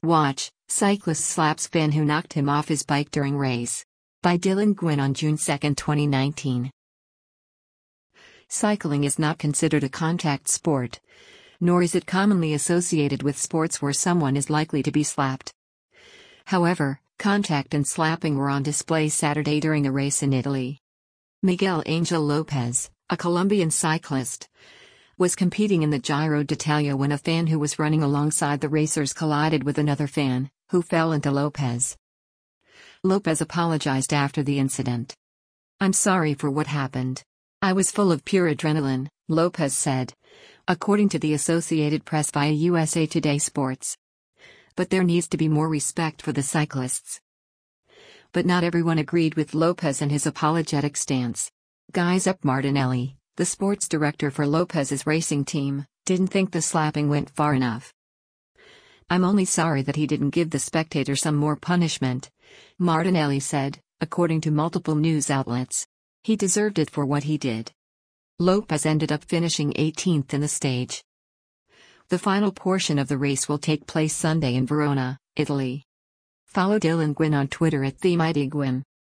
Watch, cyclist slaps fan who knocked him off his bike during race. By Dylan Gwynn on June 2, 2019. Cycling is not considered a contact sport, nor is it commonly associated with sports where someone is likely to be slapped. However, contact and slapping were on display Saturday during a race in Italy. Miguel Angel Lopez, a Colombian cyclist, was competing in the Giro d'Italia when a fan who was running alongside the racers collided with another fan, who fell into Lopez. Lopez apologized after the incident. "I'm sorry for what happened. I was full of pure adrenaline," Lopez said, according to the Associated Press via USA Today Sports. But there needs to be more respect for the cyclists. But not everyone agreed with Lopez and his apologetic stance. Giuseppe Martinelli, the sports director for Lopez's racing team, didn't think the slapping went far enough. "I'm only sorry that he didn't give the spectator some more punishment," Martinelli said, according to multiple news outlets. "He deserved it for what he did." Lopez ended up finishing 18th in the stage. The final portion of the race will take place Sunday in Verona, Italy. Follow Dylan Gwynn on Twitter @TheMightyGwynn.